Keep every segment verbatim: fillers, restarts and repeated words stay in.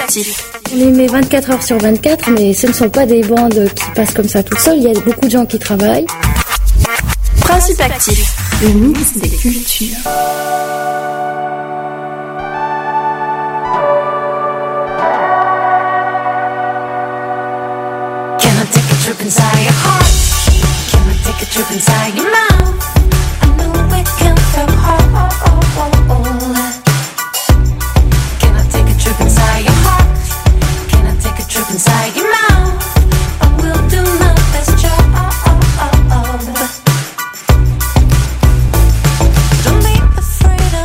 Actif. On les met vingt-quatre heures sur vingt-quatre, mais ce ne sont pas des bandes qui passent comme ça toutes seules. Il y a beaucoup de gens qui travaillent. Principe Actif, le mix des cultures. Can I take a trip inside your heart? Can I take a trip inside your mouth? I know we can feel whole. Can I take a trip inside your heart? Can I take a trip inside your mouth? I will do my best job. Don't be afraid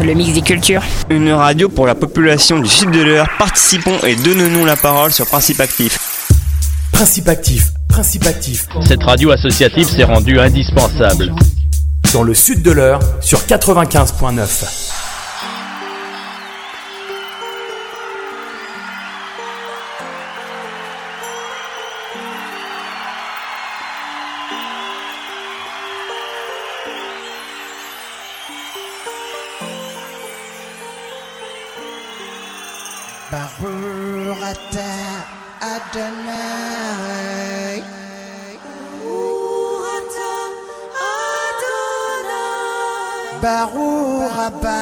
le mix des cultures. Une radio pour la population du sud de l'Eure. Participons et donnons-nous la parole sur Principe Actif. Principe Actif, Principe Actif. Cette radio associative s'est rendue indispensable. Dans le sud de l'Eure, sur quatre-vingt-quinze virgule neuf. Barurata Adonai, Baruch Haba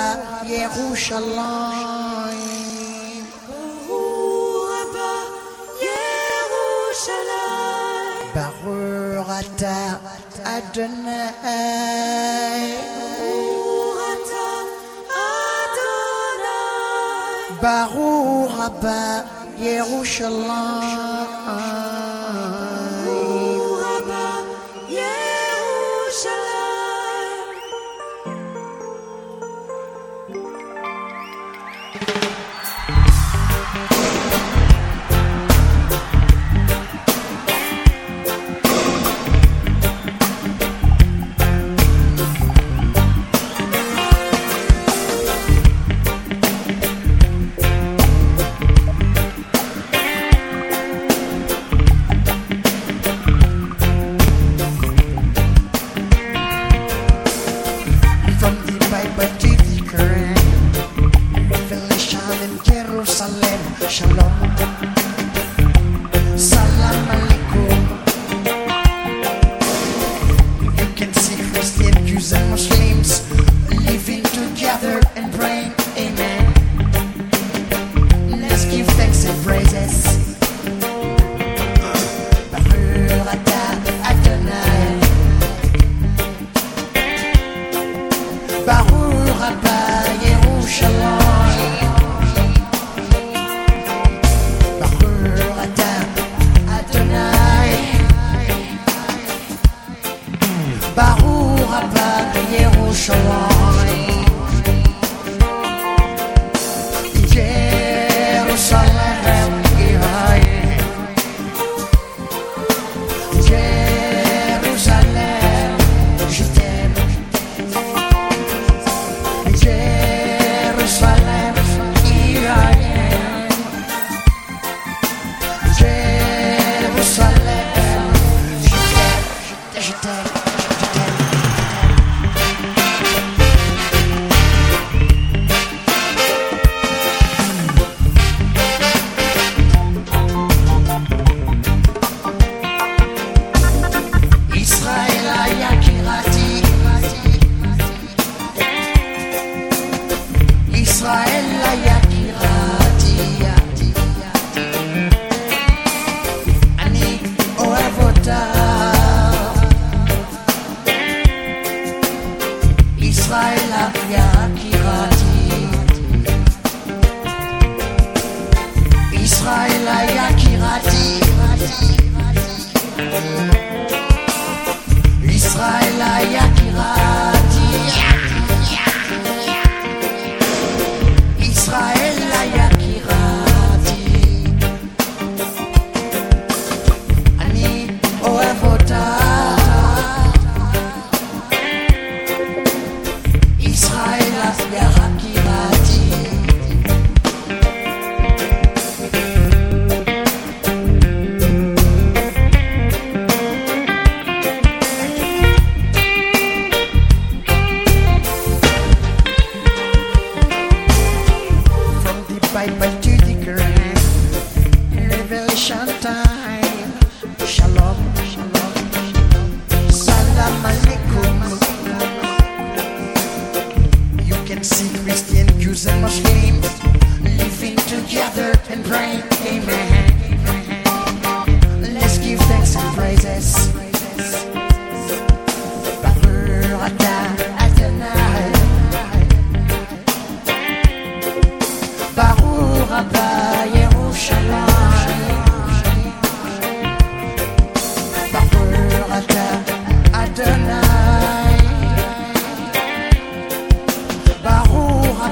Yerushalayim, Baruch Ata Adonai, Baruch Haba Baruch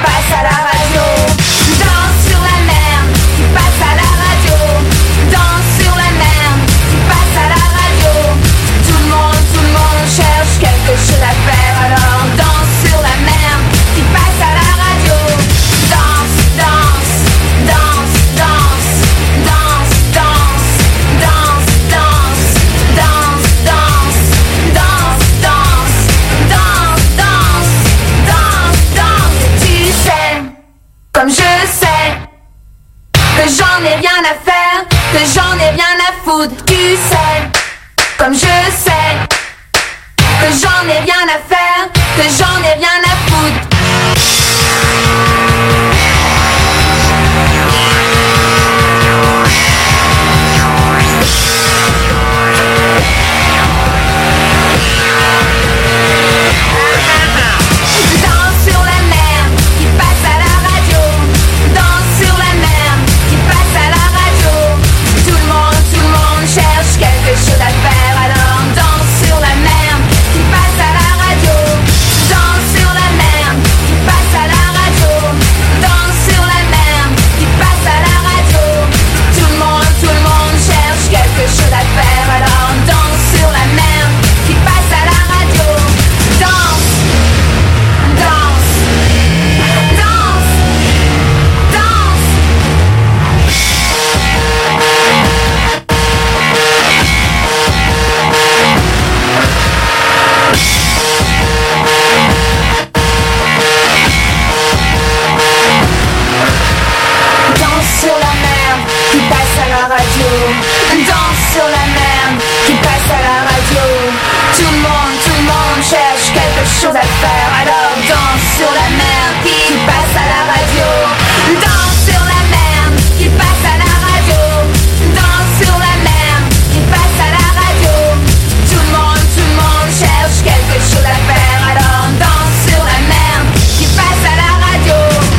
passe à la radio. Danse sur la merde qui passe à la radio. Danse sur la merde qui passe à la radio. Tout le monde, tout le monde cherche quelque chose à faire. Alors danse sur la merde qui passe à la radio. Danse, danse, danse, danse, danse, danse, danse, danse, danse, danse, danse, danse, danse, danse, danse, danse. Tu sais, comme je sais, que j'en ai rien à faire, que j'en ai rien à foutre. Tu sais, comme je sais, que j'en ai rien à faire, que j'en ai rien à foutre. Danse sur la merde qui passe à la radio. Danse sur la merde qui passe à la radio. Tout le monde, tout le monde cherche quelque chose à faire. Alors danse sur la merde qui passe à la radio. Danse sur la merde qui passe à la radio. Danse sur la merde qui passe à la radio. Tout le monde, tout le monde cherche quelque chose à faire. Alors danse sur la merde qui passe à la radio. Danse, danse, danse, danse. Danse sur la merde qui passe à la radio. Danse sur la merde qui passe à la radio. Tout le monde, tout le monde cherche quelque chose à faire. Alors danse sur la merde qui passe à la radio. Danse sur la merde qui passe à la radio. Danse sur la merde qui passe à la radio. Tout le monde, tout le monde cherche quelque chose à faire. Alors danse sur la merde qui passe à la radio.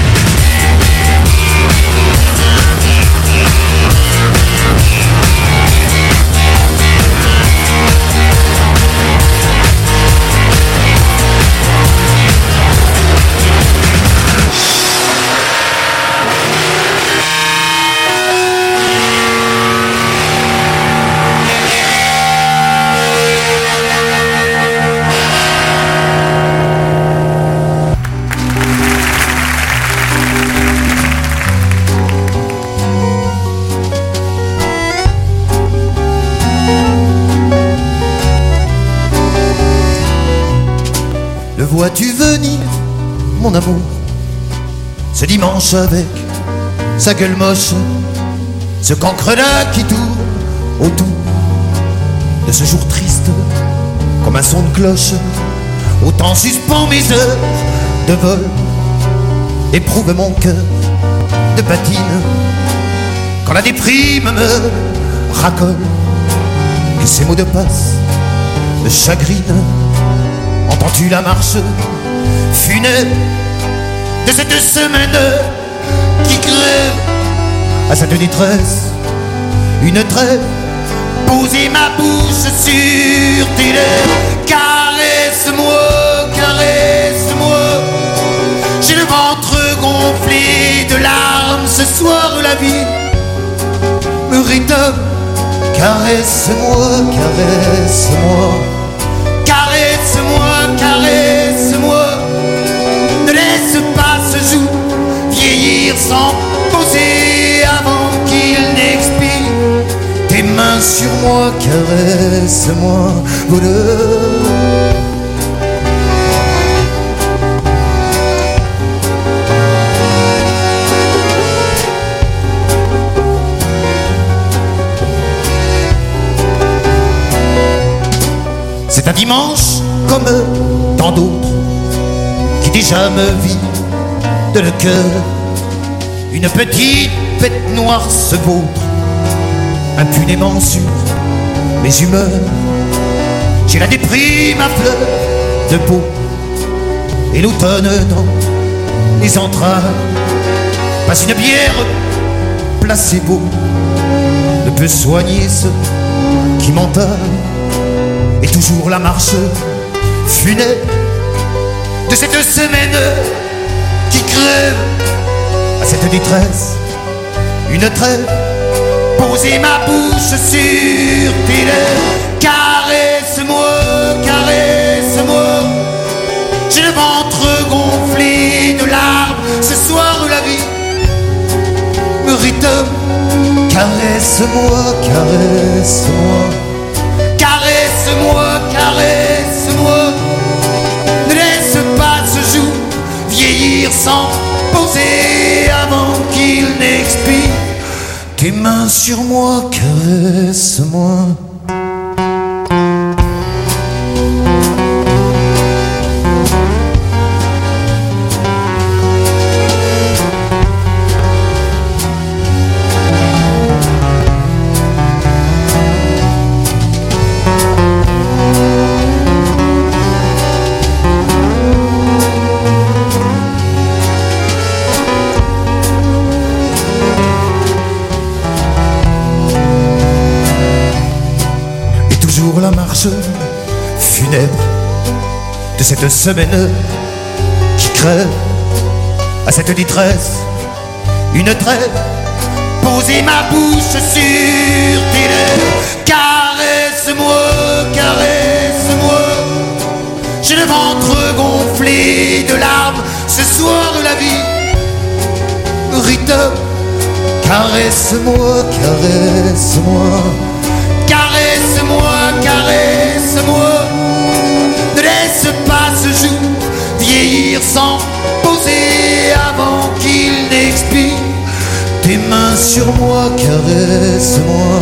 Le vois-tu venir, mon amour, ce dimanche avec sa gueule moche, ce cancre-là qui tourne autour de ce jour triste comme un son de cloche. Autant suspend mes heures de vol, éprouve mon cœur de patine quand la déprime me racole et ces mots de passe me chagrinent. Entends-tu la marche funèbre de cette semaine qui crève à cette détresse une trêve? Poser ma bouche sur tes lèvres, caresse-moi, caresse-moi. J'ai le ventre gonflé de larmes, ce soir la vie me rétame. Caresse-moi, caresse-moi, caresse-moi, caresse-moi. Ne laisse pas ce jour vieillir sans poser avant qu'il n'expire. Tes mains sur moi, caresse-moi, voleur. C'est un dimanche comme tant d'autres qui déjà me vide le cœur. Une petite bête noire se vautre impunément sur mes humeurs. J'ai la déprime à fleur de peau et l'automne dans les entrailles. Passe une bière placebo ne peut soigner ce qui m'entaille. Et toujours la marche funèbre de cette semaine qui crève à cette détresse, une trêve, poser ma bouche sur tes lèvres. Caresse-moi, caresse-moi, j'ai le ventre gonflé de larmes. Ce soir la vie me rythme. Caresse-moi, caresse-moi, caresse-moi, caresse-moi. Ne laisse pas ce jour vieillir sans poser avant qu'il n'expire. Tes mains sur moi, caresse-moi. La marche funèbre de cette semaine qui crève à cette détresse, une trêve, poser ma bouche sur tes lèvres. Caresse-moi, caresse-moi, j'ai le ventre gonflé de larmes. Ce soir la vie me rythme. Caresse-moi, caresse-moi, caresse-moi, caresse-moi. Ne laisse pas ce jour vieillir sans poser avant qu'il n'expire. Tes mains sur moi, caresse-moi.